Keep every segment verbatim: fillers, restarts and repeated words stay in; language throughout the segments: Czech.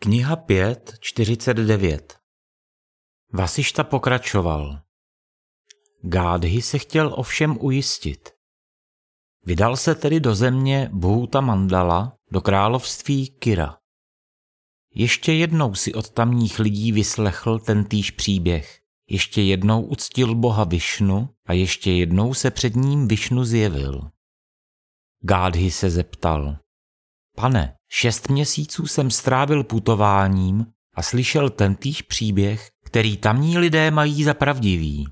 Kniha pět, čtyřicet devět. Vasišta pokračoval. Gádhi se chtěl ovšem ujistit. Vydal se tedy do země Bhuta Mandala, do království Kira. Ještě jednou si od tamních lidí vyslechl tentýž příběh. Ještě jednou uctil boha Višnu a ještě jednou se před ním Višnu zjevil. Gádhi se zeptal. Pane, šest měsíců jsem strávil putováním a slyšel tentýž příběh, který tamní lidé mají za pravdivý.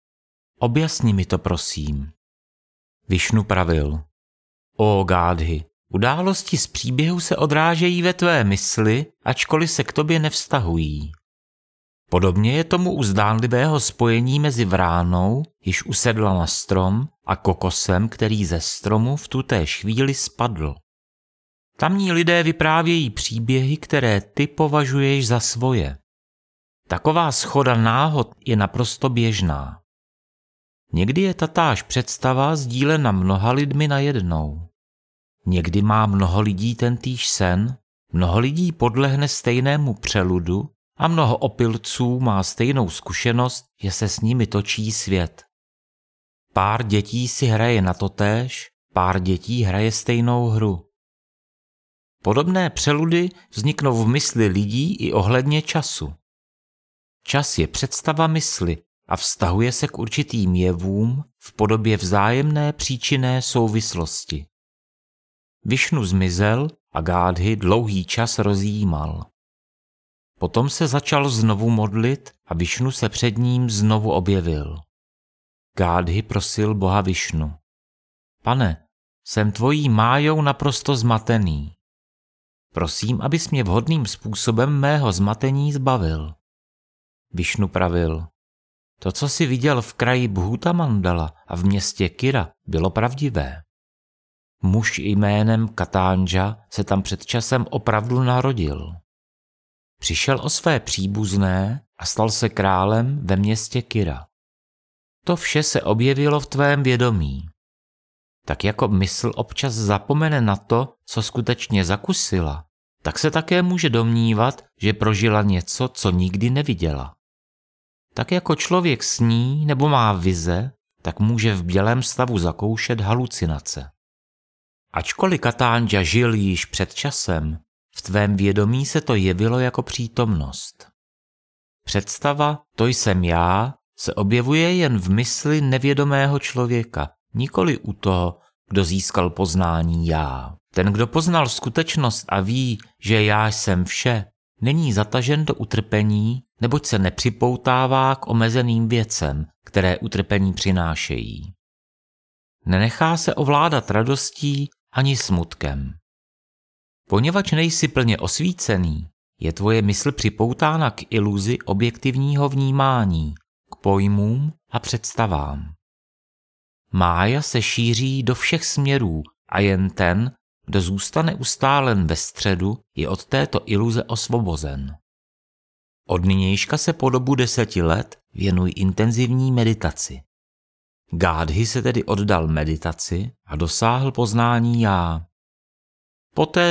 Objasni mi to, prosím. Višnu pravil. O Gádhi, události z příběhu se odrážejí ve tvé mysli, ačkoliv se k tobě nevztahují. Podobně je tomu u zdánlivého spojení mezi vránou, již usedla na strom, a kokosem, který ze stromu v tutéž chvíli spadl. Tamní lidé vyprávějí příběhy, které ty považuješ za svoje. Taková shoda náhod je naprosto běžná. Někdy je tatáž představa sdílena mnoha lidmi najednou. Někdy má mnoho lidí tentýž sen, mnoho lidí podlehne stejnému přeludu a mnoho opilců má stejnou zkušenost, že se s nimi točí svět. Pár dětí si hraje na totéž, pár dětí hraje stejnou hru. Podobné přeludy vzniknou v mysli lidí i ohledně času. Čas je představa mysli a vztahuje se k určitým jevům v podobě vzájemné příčinné souvislosti. Višnu zmizel a Gádhi dlouhý čas rozjímal. Potom se začal znovu modlit a Višnu se před ním znovu objevil. Gádhi prosil boha Višnu. Pane, jsem tvojí májou naprosto zmatený. Prosím, abys mě vhodným způsobem mého zmatení zbavil. Višnu pravil. To, co jsi viděl v kraji Bhuta Mandala a v městě Kira, bylo pravdivé. Muž jménem Katanja se tam před časem opravdu narodil. Přišel o své příbuzné a stal se králem ve městě Kira. To vše se objevilo v tvém vědomí. Tak jako mysl občas zapomene na to, co skutečně zakusila, tak se také může domnívat, že prožila něco, co nikdy neviděla. Tak jako člověk sní nebo má vize, tak může v bdělém stavu zakoušet halucinace. Ačkoliv Katanja žil již před časem, v tvém vědomí se to jevilo jako přítomnost. Představa, to jsem já, se objevuje jen v mysli nevědomého člověka, nikoli u toho, kdo získal poznání já. Ten, kdo poznal skutečnost a ví, že já jsem vše, není zatažen do utrpení, neboť se nepřipoutává k omezeným věcem, které utrpení přinášejí. Nenechá se ovládat radostí ani smutkem. Poněvadž nejsi plně osvícený, je tvoje mysl připoutána k iluzi objektivního vnímání, k pojmům a představám. Mája se šíří do všech směrů a jen ten, kdo zůstane ustálen ve středu, je od této iluze osvobozen. Od nynějška se po dobu deseti let věnuj intenzivní meditaci. Gádhi se tedy oddal meditaci a dosáhl poznání já. Poté